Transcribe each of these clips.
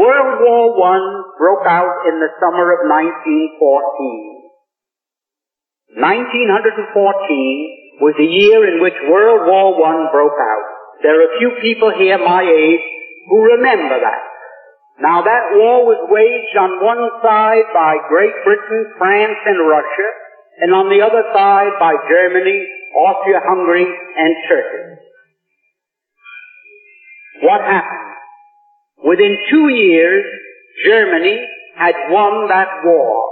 World War I broke out in the summer of 1914. 1914 was the year in which World War I broke out. There are a few people here my age who remember that. Now that war was waged on one side by Great Britain, France, and Russia, and on the other side by Germany, Austria-Hungary, and Turkey. What happened? Within 2 years, Germany had won that war.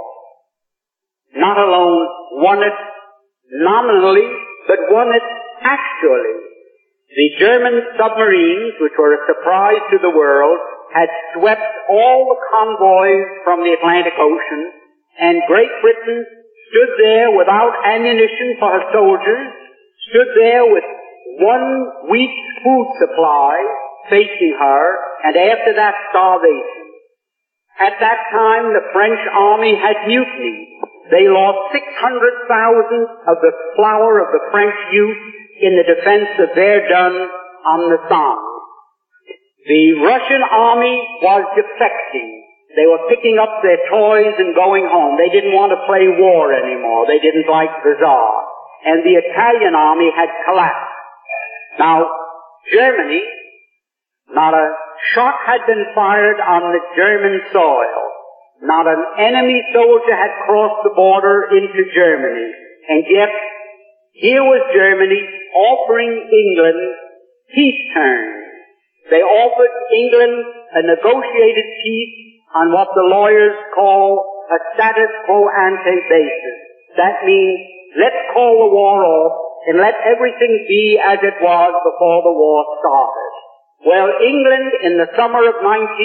Not alone won it nominally, but won it actually. The German submarines, which were a surprise to the world, had swept all the convoys from the Atlantic Ocean, and Great Britain stood there without ammunition for her soldiers, stood there with 1 week's food supply facing her, and after that, starvation. At that time, the French army had mutinied. They lost 600,000 of the flower of the French youth in the defense of Verdun on the Somme. The Russian army was defecting. They were picking up their toys and going home. They didn't want to play war anymore. They didn't like the Tsar. And the Italian army had collapsed. Now, Germany, not a shot had been fired on the German soil. Not an enemy soldier had crossed the border into Germany. And yet, here was Germany offering England peace terms. They offered England a negotiated peace on what the lawyers call a status quo ante basis. That means, let's call the war off and let everything be as it was before the war started. Well, England in the summer of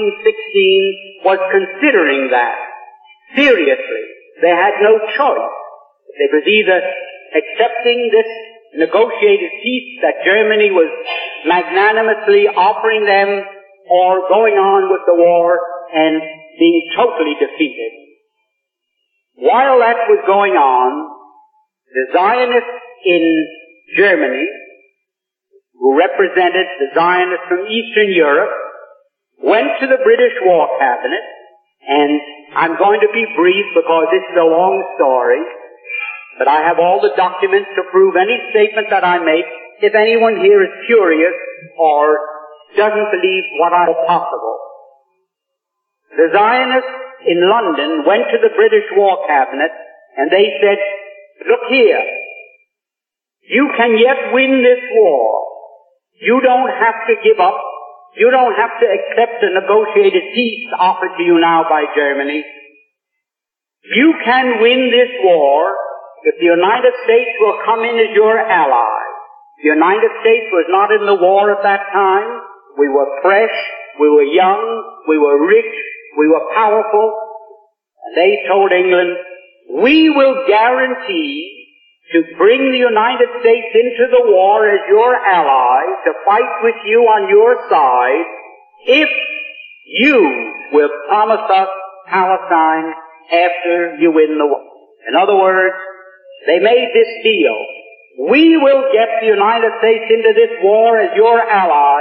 1916 was considering that. Seriously. They had no choice. They was either accepting this negotiated peace that Germany was magnanimously offering them, or going on with the war and being totally defeated. While that was going on, the Zionists in Germany, who represented the Zionists from Eastern Europe, went to the British War Cabinet, and I'm going to be brief because this is a long story, but I have all the documents to prove any statement that I make if anyone here is curious or doesn't believe what I know possible. The Zionists in London went to the British War Cabinet and they said, look here, you can yet win this war. You don't have to give up. You don't have to accept the negotiated peace offered to you now by Germany. You can win this war if the United States will come in as your ally. The United States was not in the war at that time. We were fresh, we were young, we were rich, we were powerful. And they told England, we will guarantee to bring the United States into the war as your ally, to fight with you on your side, if you will promise us Palestine after you win the war. In other words, they made this deal. We will get the United States into this war as your ally.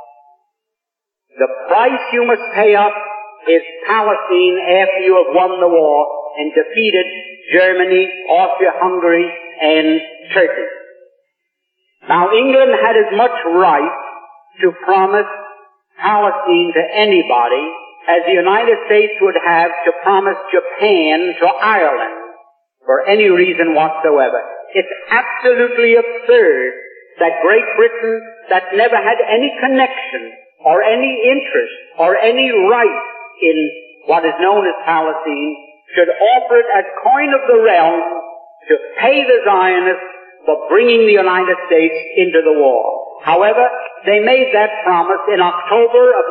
The price you must pay us is Palestine after you have won the war and defeated Germany, Austria-Hungary, and Turkey. Now, England had as much right to promise Palestine to anybody as the United States would have to promise Japan to Ireland for any reason whatsoever. It's absolutely absurd that Great Britain, that never had any connection or any interest or any right in what is known as Palestine, should offer it as coin of the realm to pay the Zionists for bringing the United States into the war. However, they made that promise in October of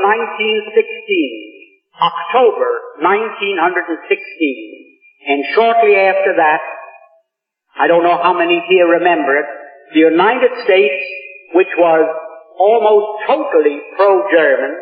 1916. October 1916. And shortly after that, I don't know how many here remember it, the United States, which was almost totally pro-German,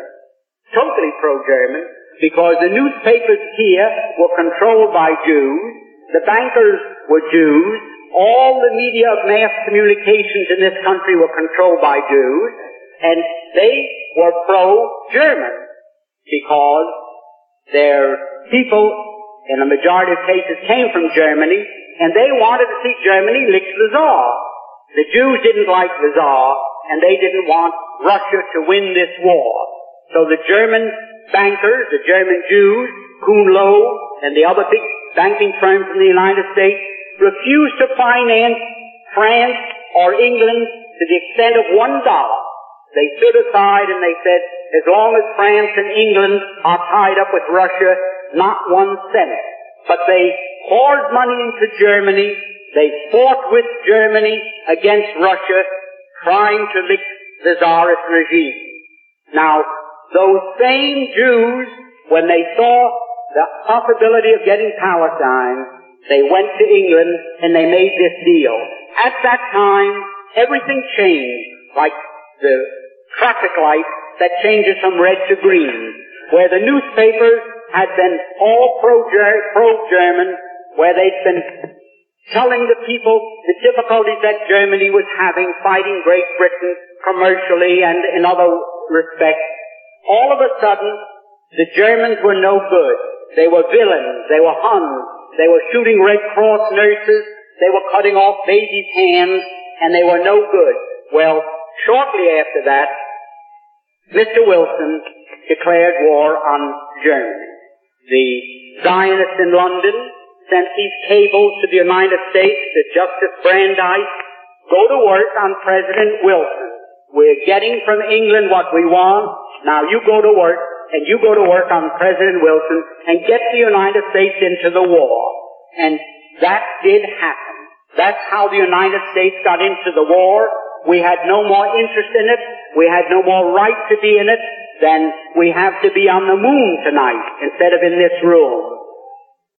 because the newspapers here were controlled by Jews, the bankers were Jews, all the media of mass communications in this country were controlled by Jews, and they were pro-German. because their people, in a majority of cases, came from Germany, and they wanted to see Germany lick the Tsar. The Jews didn't like the Tsar, and they didn't want Russia to win this war. So the German bankers, the German Jews, Kuhn Loeb, and the other big banking firms in the United States refused to finance France or England to the extent of $1. They stood aside and they said, as long as France and England are tied up with Russia, not 1 cent. But they poured money into Germany. They fought with Germany against Russia, trying to lick the Tsarist regime. Now, those same Jews, when they saw the possibility of getting Palestine, they went to England and they made this deal. At that time, everything changed, like the traffic light that changes from red to green, where the newspapers had been all pro-German, where they'd been telling the people the difficulties that Germany was having fighting Great Britain commercially and in other respects. All of a sudden, the Germans were no good. They were villains. They were Huns. They were shooting Red Cross nurses. They were cutting off babies' hands, and they were no good. Well, shortly after that, Mr. Wilson declared war on Germany. The Zionists in London sent these cables to the United States to Justice Brandeis, go to work on President Wilson. We're getting from England what we want. Now you go to work, and you go to work on President Wilson and get the United States into the war. And that did happen. That's how the United States got into the war. We had no more interest in it. We had no more right to be in it than we have to be on the moon tonight instead of in this room.